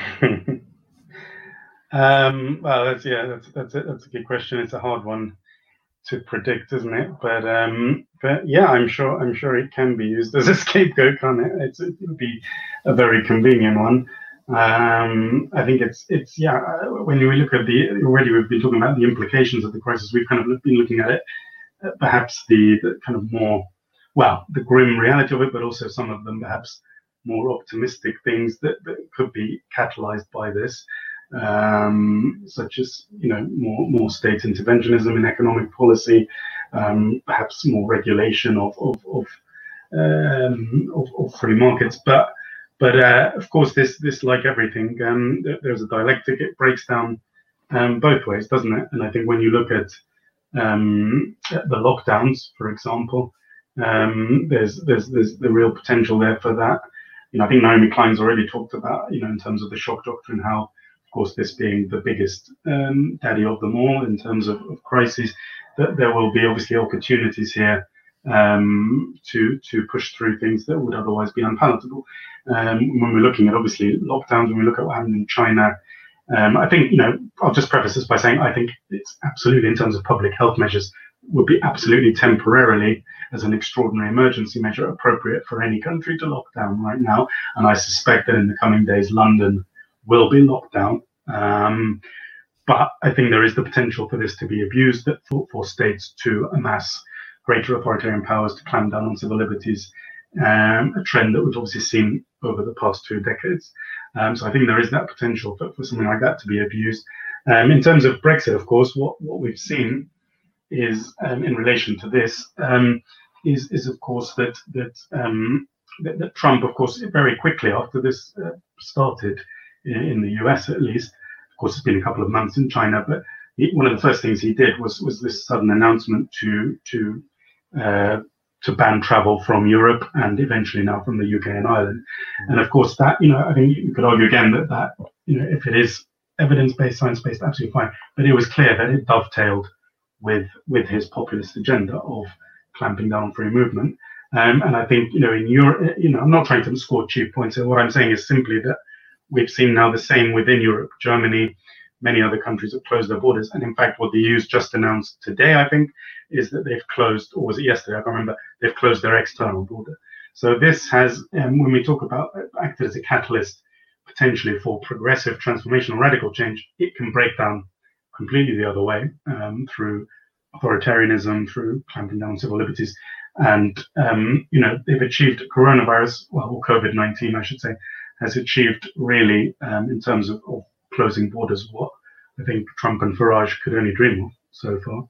um, well, that's yeah, that's that's a, that's a good question. It's a hard one to predict, isn't it? But um, but yeah, I'm sure I'm sure it can be used as a scapegoat, can't it? It's, it would be a very convenient one. Um, I think it's it's yeah. When we look at the already, we've been talking about the implications of the crisis. We've kind of been looking at it, uh, perhaps the, the kind of more well, the grim reality of it, but also some of them perhaps more optimistic things that, that could be catalyzed by this. Um, such as, you know, more more state interventionism in economic policy, um, perhaps more regulation of of of, um, of of free markets. But but uh, of course, this this like everything, um, there's a dialectic. It breaks down um, both ways, doesn't it? And I think when you look at um, the lockdowns, for example, um, there's there's there's the real potential there for that. You know, I think Naomi Klein's already talked about, you know, in terms of the shock doctrine, how, of course, this being the biggest um, daddy of them all in terms of, of crises, that there will be obviously opportunities here um, to to push through things that would otherwise be unpalatable. Um, when we're looking at obviously lockdowns, when we look at what happened in China, um, I think, you know, I'll just preface this by saying I think it's absolutely, in terms of public health measures, would be absolutely temporarily, as an extraordinary emergency measure, appropriate for any country to lock down right now. And I suspect that in the coming days, London will be locked down. Um, but I think there is the potential for this to be abused, that for, for states to amass greater authoritarian powers to clamp down on civil liberties, um, a trend that we've obviously seen over the past two decades. Um, so I think there is that potential for, for something like that to be abused. Um, in terms of Brexit, of course, what, what we've seen is, um, in relation to this, um, is, is of course that that, um, that that Trump, of course, very quickly after this uh, started in, in the U S at least, of course, it's been a couple of months in China, but he, one of the first things he did was was this sudden announcement to to uh, to ban travel from Europe and eventually now from the U K and Ireland. And of course, that, you know, I think you could argue again that that, you know, if it is evidence-based, science-based, absolutely fine. But it was clear that it dovetailed with with his populist agenda of clamping down on free movement. Um, and I think, you know, in Europe, you know, I'm not trying to score cheap points here. What I'm saying is simply that we've seen now the same within Europe. Germany, many other countries have closed their borders. And in fact, what the E U's just announced today, I think, is that they've closed, or was it yesterday? I can't remember. They've closed their external border. So this has, um, when we talk about acted as a catalyst potentially for progressive, transformational, radical change, it can break down completely the other way, um, through authoritarianism, through clamping down on civil liberties. And, um, you know, they've achieved coronavirus, well, or COVID nineteen, I should say, has achieved really, um, in terms of, of closing borders, what I think Trump and Farage could only dream of so far.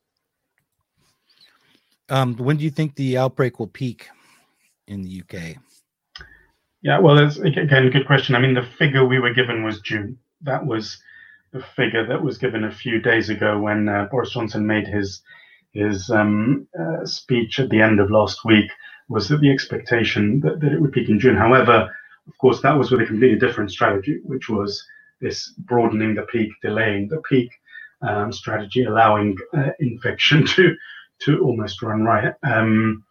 Um, when do you think the outbreak will peak in the U K? Yeah, well, that's, again, a good question. I mean, the figure we were given was June. That was the figure that was given a few days ago when uh, Boris Johnson made his his um, uh, speech at the end of last week, was that the expectation that, that it would peak in June. However, of course, that was with a completely different strategy, which was this broadening the peak, delaying the peak um, strategy, allowing uh, infection to to almost run riot, um,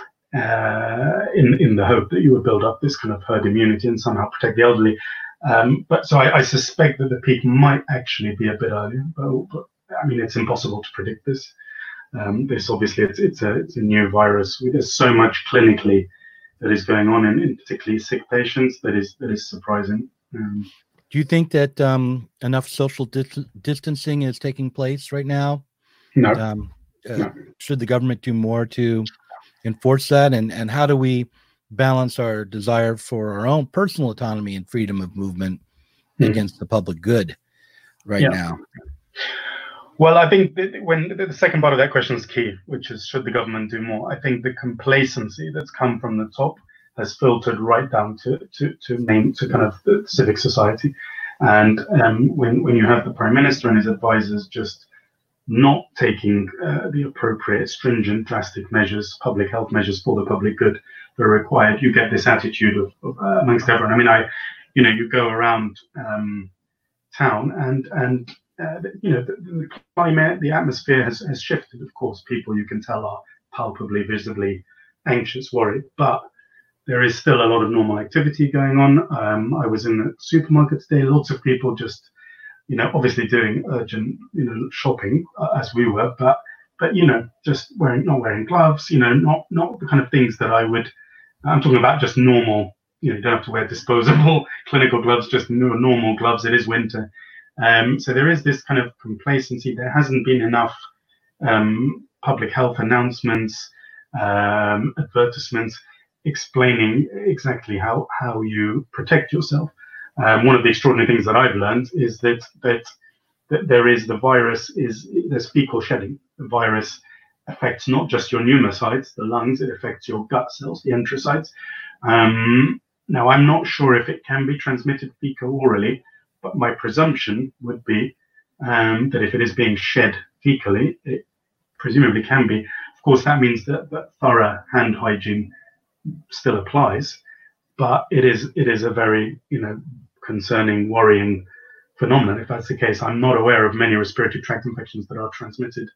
uh, in in the hope that you would build up this kind of herd immunity and somehow protect the elderly. Um, but so I, I suspect that the peak might actually be a bit earlier. But, but I mean, it's impossible to predict this. Um, this obviously it's it's a it's a new virus. There's so much clinically that is going on in, in particularly sick patients that is that is surprising. Um, Do you think that um, enough social dis- distancing is taking place right now? no. Um, uh, No. Should the government do more to enforce that? And, and how do we balance our desire for our own personal autonomy and freedom of movement mm. against the public good right yeah. now? Well, I think that when the second part of that question is key, which is should the government do more? I think the complacency that's come from the top has filtered right down to to to main to kind of the civic society, and um, when when you have the Prime Minister and his advisors just not taking uh, the appropriate, stringent, drastic measures, public health measures for the public good that are required, you get this attitude of, of uh, amongst everyone. I mean, I, you know, you go around um, town and and. Uh, you know, the, the climate, the atmosphere has, has shifted. Of course, people you can tell are palpably, visibly anxious, worried, but there is still a lot of normal activity going on. Um, I was in the supermarket today, lots of people just, you know, obviously doing urgent, you know, shopping uh, as we were, but, but, you know, just wearing, not wearing gloves, you know, not, not the kind of things that I would, I'm talking about just normal, you know, you don't have to wear disposable clinical gloves, just normal gloves. It is winter. Um, so there is this kind of complacency. There hasn't been enough um, public health announcements, um, advertisements explaining exactly how, how you protect yourself. Um, one of the extraordinary things that I've learned is that that, that there is the virus is there's fecal shedding. The virus affects not just your pneumocytes, the lungs, it affects your gut cells, the enterocytes. Um, now, I'm not sure if it can be transmitted fecal-orally, but my presumption would be um, that if it is being shed fecally, it presumably can be. Of course, that means that, that thorough hand hygiene still applies, but it is it is a very you know concerning, worrying phenomenon. If that's the case, I'm not aware of many respiratory tract infections that are transmitted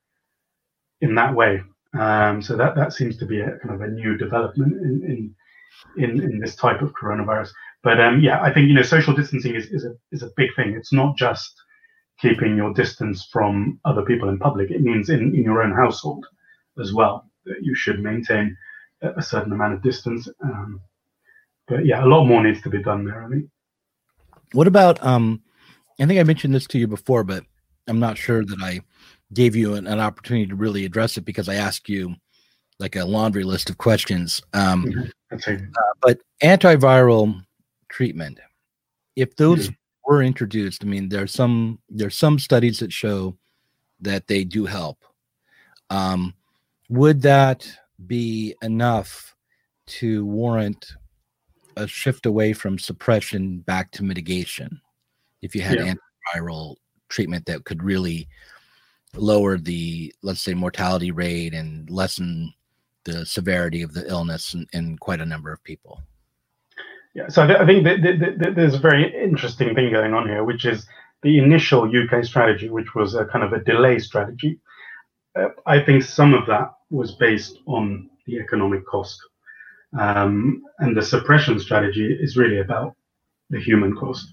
in that way. Um, so that that seems to be a kind of a new development in in in, in this type of coronavirus. But um, yeah, I think you know social distancing is, is a is a big thing. It's not just keeping your distance from other people in public. It means in, in your own household. as well, that you should maintain a, a certain amount of distance. Um, but yeah, a lot more needs to be done there, I think. What about, um, I think I mentioned this to you before, but I'm not sure that I gave you an, an opportunity to really address it because I asked you like a laundry list of questions. Um, Mm-hmm. That's it. uh, but antiviral treatment, if those Mm. were introduced, I mean, there's some there's some studies that show that they do help. Um, would that be enough to warrant a shift away from suppression back to mitigation? If you had Yeah. antiviral treatment that could really lower the, let's say, mortality rate and lessen the severity of the illness in, in quite a number of people. Yeah, so I, th- I think that, that, that there's a very interesting thing going on here, which is the initial U K strategy, which was a kind of a delay strategy. Uh, I think some of that was based on the economic cost. Um, and the suppression strategy is really about the human cost.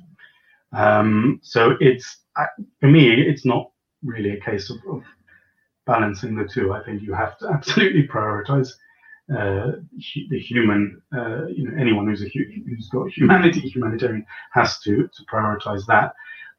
Um, so it's, I, for me, it's not really a case of, of balancing the two. I think you have to absolutely prioritize uh, hu- the human. Uh, you know, anyone who's a hu- who's got humanity, humanitarian, has to to prioritize that.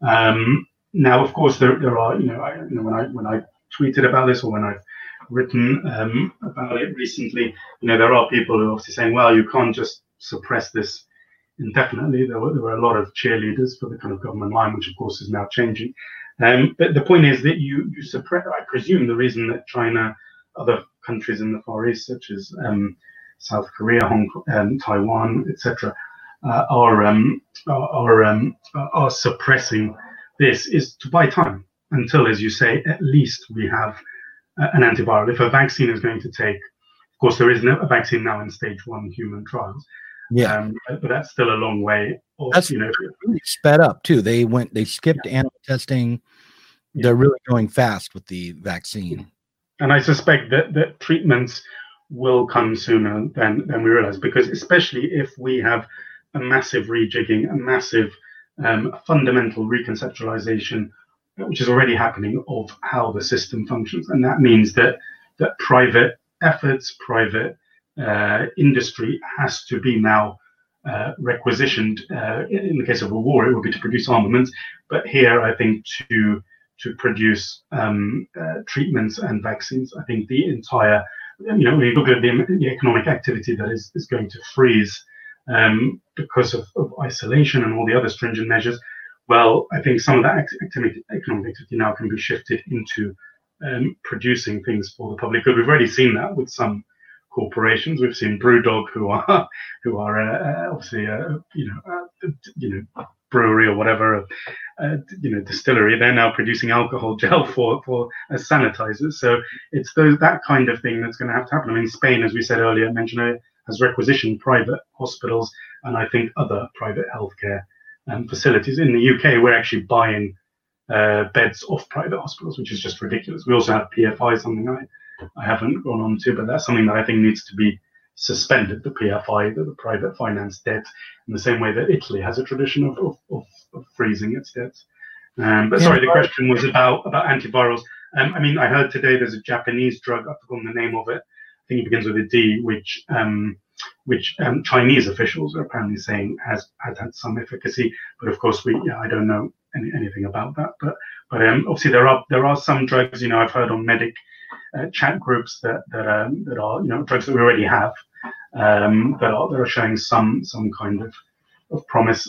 Um, now, of course, there there are you know, I, you know when I when I tweeted about this or when I've written um, about it recently, you know, there are people who are obviously saying, well, you can't just suppress this indefinitely. There were there were a lot of cheerleaders for the kind of government line, which of course is now changing. Um, but the point is that you you suppress. I presume the reason that China, other countries in the Far East, such as um, South Korea, Hong Kong, um, Taiwan, et cetera, uh, are um, are are, um, are suppressing this is to buy time until, as you say, at least we have uh, an antiviral. If a vaccine is going to take, of course, there is no a vaccine now in stage one human trials. Yeah, Um, but that's still a long way. Of, that's you know, really sped up too. They went, they skipped yeah. animal testing. Yeah. They're really going fast with the vaccine. And I suspect that, that treatments will come sooner than, than we realize, because especially if we have a massive rejigging, a massive um, fundamental reconceptualization, which is already happening, of how the system functions. And that means that that private efforts, private uh, industry has to be now uh, requisitioned. Uh, in the case of a war, it would be to produce armaments. But here, I think, to to produce um, uh, treatments and vaccines. I think the entire, you know, when you look at the, the economic activity that is, is going to freeze um, because of, of isolation and all the other stringent measures, well, I think some of that activity, economic activity now can be shifted into um, producing things for the public good. We've already seen that with some corporations. We've seen BrewDog, who are who are uh, obviously uh, you know uh, you know brewery or whatever, uh, you know distillery. They're now producing alcohol gel for for as sanitizers. So it's those that kind of thing that's going to have to happen. I mean, Spain, as we said earlier, mentioned, has requisitioned private hospitals and I think other private healthcare um, facilities. In the U K, we're actually buying uh, beds off private hospitals, which is just ridiculous. We also have P F I, something I I haven't gone on to, but that's something that I think needs to be suspended, the P F I, the, the private finance debt, in the same way that Italy has a tradition of, of, of, of freezing its debts. Um, but sorry, the question was about, about antivirals. Um, I mean, I heard today there's a Japanese drug, I've forgotten the name of it, I think it begins with a D, which um, which um, Chinese officials are apparently saying has, has had some efficacy. But of course, we yeah, I don't know any, anything about that. But but um, obviously there are there are some drugs, you know, I've heard on Medic Uh, chat groups that that, um, that are you know drugs that we already have um, that are that are showing some some kind of of promise.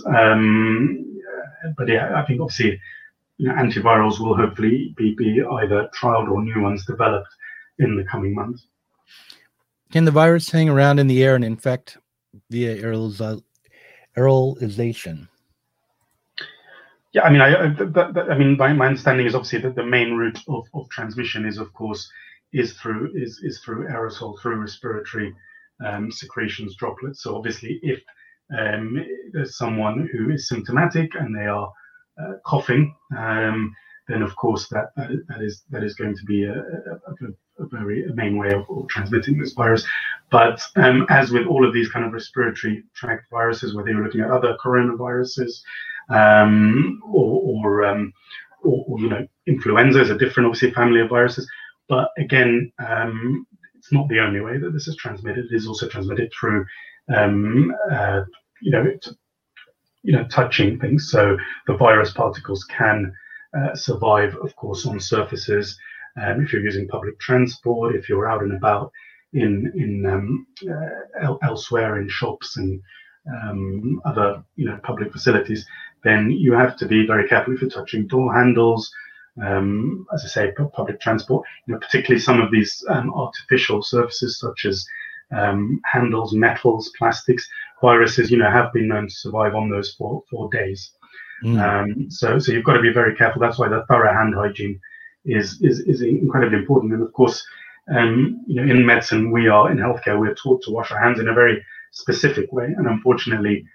Um, but yeah, I think obviously you know, antivirals will hopefully be be either trialed or new ones developed in the coming months. Can the virus hang around in the air and infect via aerosol- aerolization? Yeah, I mean, I, that, that, I mean, my, my understanding is obviously that the main route of, of transmission is, of course, is through is is through aerosol, through respiratory um, secretions, droplets. So obviously, if um, there's someone who is symptomatic and they are uh, coughing, um, then of course that that is that is, that is going to be a, a, a very a main way of, of transmitting this virus. But um, as with all of these kind of respiratory tract viruses, whether you're looking at other coronaviruses. Um, or, or, um, or, or, you know, influenza is a different, obviously, family of viruses. But again, um, it's not the only way that this is transmitted. It is also transmitted through, um, uh, you know, t- you know, touching things. So the virus particles can uh, survive, of course, on surfaces. Um, if you're using public transport, if you're out and about in in um, uh, el- elsewhere in shops and um, other you know public facilities, then you have to be very careful if you're touching door handles. Um, as I say, pu- public transport, you know, particularly some of these um, artificial surfaces such as um, handles, metals, plastics, viruses, you know, have been known to survive on those for four days. Mm. Um, so, so you've got to be very careful. That's why the thorough hand hygiene is is is incredibly important. And of course, um, you know, in medicine, we are in healthcare, we're taught to wash our hands in a very specific way, and unfortunately,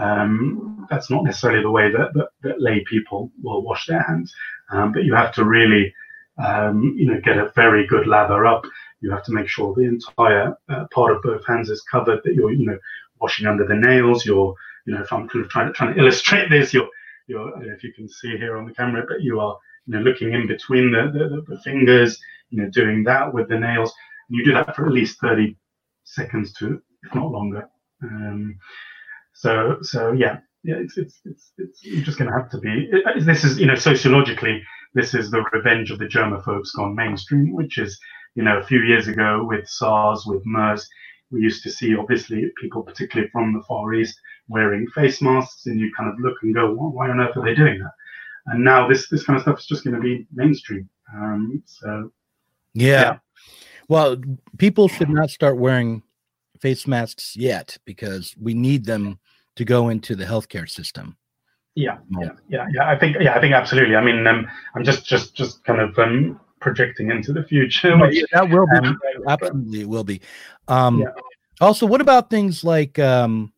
um, that's not necessarily the way that, that, that lay people will wash their hands. Um, but you have to really, um, you know, get a very good lather up. You have to make sure the entire uh, part of both hands is covered. That you're, you know, washing under the nails. You're, you know, if I'm kind of trying to trying to illustrate this, you're, you're, I don't know if you can see here on the camera, but you are, you know, looking in between the the, the fingers, you know, doing that with the nails. And you do that for at least thirty seconds to, if not longer. Um, so, so yeah. Yeah, it's it's it's, it's you're just going to have to be. It, this is, you know, sociologically, this is the revenge of the germaphobes gone mainstream, which is, you know, a few years ago with SARS, with MERS, we used to see obviously people, particularly from the Far East, wearing face masks, and you kind of look and go, well, why on earth are they doing that? And now this this kind of stuff is just going to be mainstream. Um, so yeah. yeah. Well, people should not start wearing face masks yet because we need them to go into the healthcare system. Yeah, yeah, yeah, yeah. I think, yeah, I think absolutely. I mean, um, I'm just, just, just kind of um, projecting into the future. No, Which, yeah, that will be um, absolutely, it will be. Um, yeah. Also, what about things like um,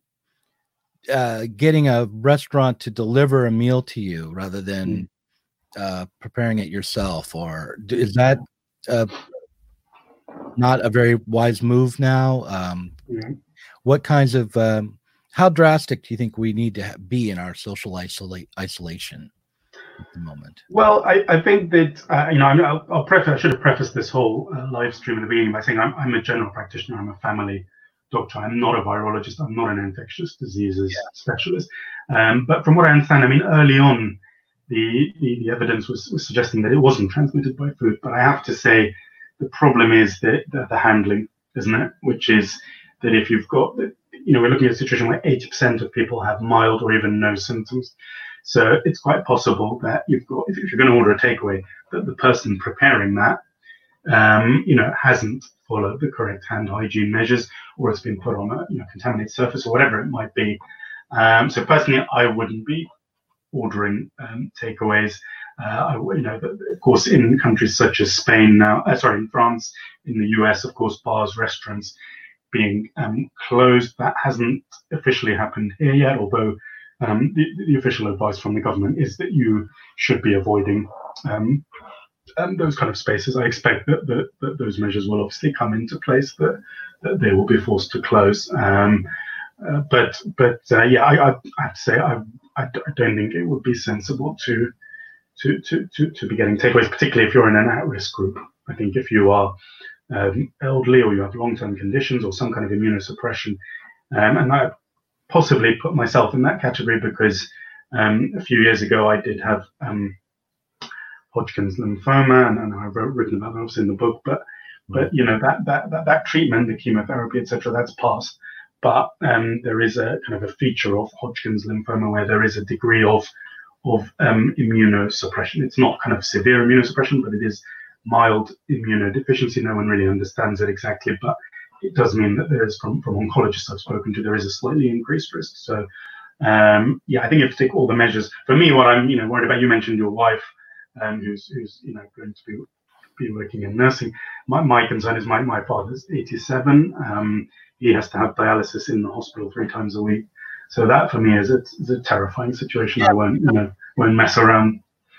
uh, getting a restaurant to deliver a meal to you rather than mm. uh, preparing it yourself? Or is that uh, not a very wise move now? Um, Mm. What kinds of um, how drastic do you think we need to be in our social isolate, isolation at the moment? Well, I, I think that, uh, you know, I'll, I'll preface, I should have prefaced this whole uh, live stream at the beginning by saying I'm, I'm a general practitioner. I'm a family doctor. I'm not a virologist. I'm not an infectious diseases yeah. specialist. Um, but from what I understand, I mean, early on, the, the, the evidence was, was suggesting that it wasn't transmitted by food. But I have to say, the problem is the, the, the handling, isn't it? Which is that if you've got, the, you know, we're looking at a situation where eighty percent of people have mild or even no symptoms. So it's quite possible that you've got, if you're going to order a takeaway, that the person preparing that, um, you know, hasn't followed the correct hand hygiene measures, or it's been put on a, you know, contaminated surface or whatever it might be. Um, so personally, I wouldn't be ordering um, takeaways. Uh, I, you know, of course, in countries such as Spain now, uh, sorry, in France, in the U S, of course, bars, restaurants being um, closed. That hasn't officially happened here yet, although um, the, the official advice from the government is that you should be avoiding um, um, those kind of spaces. I expect that, that, that those measures will obviously come into place, that, that they will be forced to close. Um, uh, but but uh, yeah, I, I, I have to say I, I don't think it would be sensible to to to to, to be getting takeaways, particularly if you're in an at-risk group. I think if you are um, elderly or you have long-term conditions or some kind of immunosuppression, um, and I possibly put myself in that category because um, a few years ago I did have um, Hodgkin's lymphoma, and, and I've written about those in the book. But but you know that that that, that treatment, the chemotherapy, et cetera, that's passed. But um, there is a kind of a feature of Hodgkin's lymphoma where there is a degree of of um, immunosuppression. It's not kind of severe immunosuppression, but it is mild immunodeficiency. No one really understands it exactly, but it does mean that there is, from, from oncologists I've spoken to, there is a slightly increased risk. So, um, yeah, I think you have to take all the measures. For me, what I'm, you know, worried about, you mentioned your wife, um, who's, who's, you know, going to be be working in nursing. My, my concern is my, my father's eighty-seven. Um, he has to have dialysis in the hospital three times a week. So that for me is a, is a terrifying situation. Yeah. I won't, you know, won't mess around.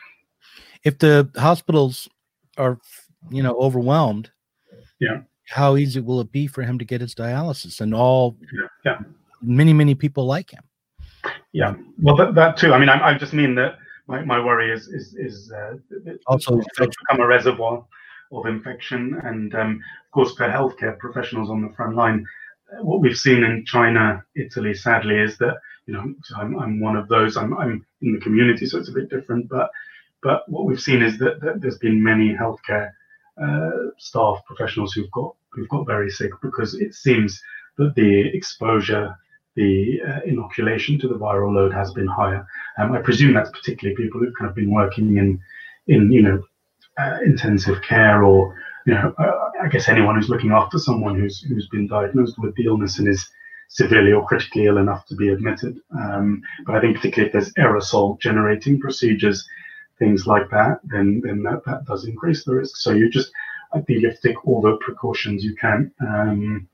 If the hospitals are, you know, overwhelmed, yeah, how easy will it be for him to get his dialysis? And all, yeah, yeah. many, many people like him. Yeah, well, that, that too. I mean, I, I just mean that my, my worry is is is uh, also become a reservoir of infection. And um, of course, for healthcare professionals on the front line, what we've seen in China, Italy, sadly, is that, you know, I'm, I'm one of those. I'm, I'm in the community, so it's a bit different. But but what we've seen is that, that there's been many healthcare uh, staff professionals who've got who've got very sick, because it seems that the exposure, the uh, inoculation to the viral load has been higher. Um, I presume that's particularly people who've kind of been working in in you know uh, intensive care, or you know uh, I guess anyone who's looking after someone who's who's been diagnosed with the illness and is severely or critically ill enough to be admitted. Um, but I think particularly if there's aerosol generating procedures, things like that, then then that, that does increase the risk. So you just ideally have to take all the precautions you can. Um,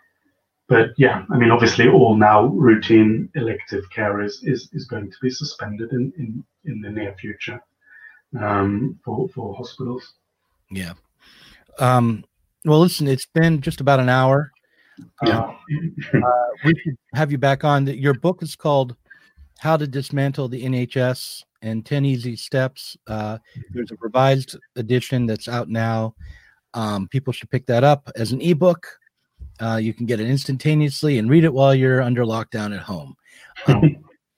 but yeah, I mean, obviously all now routine elective care is is, is going to be suspended in, in, in the near future um, for, for hospitals. Yeah. Um, well, listen, it's been just about an hour. Yeah. Uh, uh, we should have you back on. Your book is called How to Dismantle the N H S and ten Easy Steps. Uh, there's a revised edition that's out now. Um, people should pick that up as an ebook. Uh, you can get it instantaneously and read it while you're under lockdown at home. Um,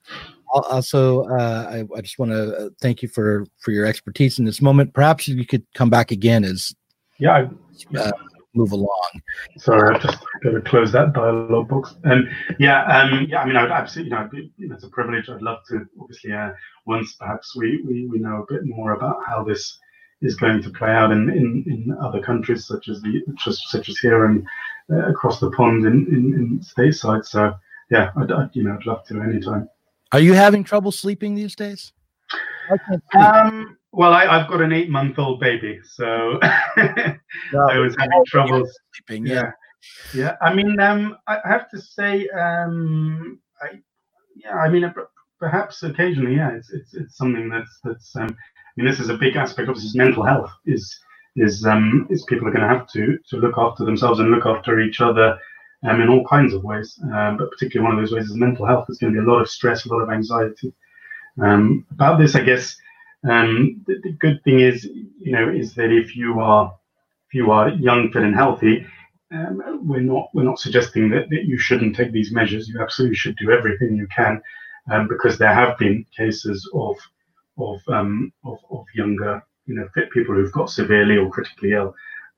also, uh, I, I just want to thank you for, for your expertise in this moment. Perhaps you could come back again as yeah, I, yeah. Uh, move along. Sorry, I've just got to close that dialogue box. Um, yeah, um, yeah. I mean, I would absolutely, you know, be, you know, it's a privilege. I'd love to, obviously, uh, once perhaps we, we, we know a bit more about how this is going to play out in, in, in other countries, such as the just such as here and uh, across the pond in, in, in stateside. So yeah, I'd, I'd you know, I'd love to anytime. Are you having trouble sleeping these days? I can't sleep. Um. Well, I, I've got an eight-month-old baby, so no, I was having trouble sleeping. Yeah, yeah. yeah. I mean, um, I have to say, um, I, yeah. I mean, perhaps occasionally, yeah. It's it's it's something that's that's. Um, I mean, this is a big aspect of this. Mental health is is um is people are going to have to to look after themselves and look after each other, um, in all kinds of ways. Um, but particularly one of those ways is mental health. There's going to be a lot of stress, a lot of anxiety. Um, about this, I guess. Um, the, the good thing is, you know, is that if you are if you are young, fit, and healthy, um, we're not we're not suggesting that, that you shouldn't take these measures. You absolutely should do everything you can, um, because there have been cases of of um, of, of younger, you know, fit people who've got severely or critically ill.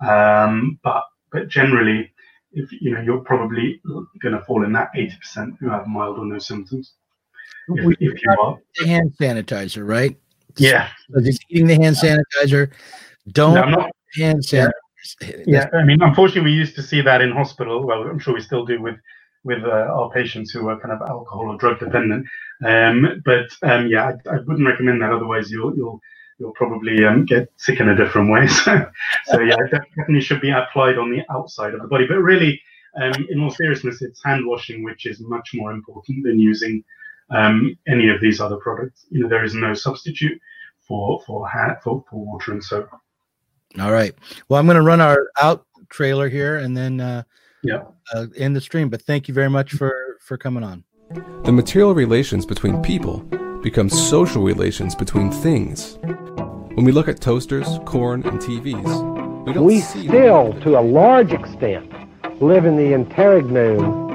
Um, but but generally, if you know, you're probably going to fall in that eighty percent who have mild or no symptoms. If, if you are the hand sanitizer, right? Yeah, so just eating the hand sanitizer. Don't no, I'm not, hand sanitizer. Yeah. yeah, I mean, unfortunately, we used to see that in hospital. Well, I'm sure we still do with with uh, our patients who are kind of alcohol or drug dependent. Um, but um, yeah, I, I wouldn't recommend that. Otherwise, you'll you'll you'll probably um, get sick in a different way. So, so yeah, it definitely should be applied on the outside of the body. But really, um, in all seriousness, it's hand washing which is much more important than using um, any of these other products. You know, there is no substitute for for hand for, for water and soap. All right. Well, I'm going to run our out trailer here and then uh, yeah, uh, end the stream. But thank you very much for for coming on. The material relations between people become social relations between things. When we look at toasters, corn, and T Vs, we don't we see still, to a large extent, live in the interregnum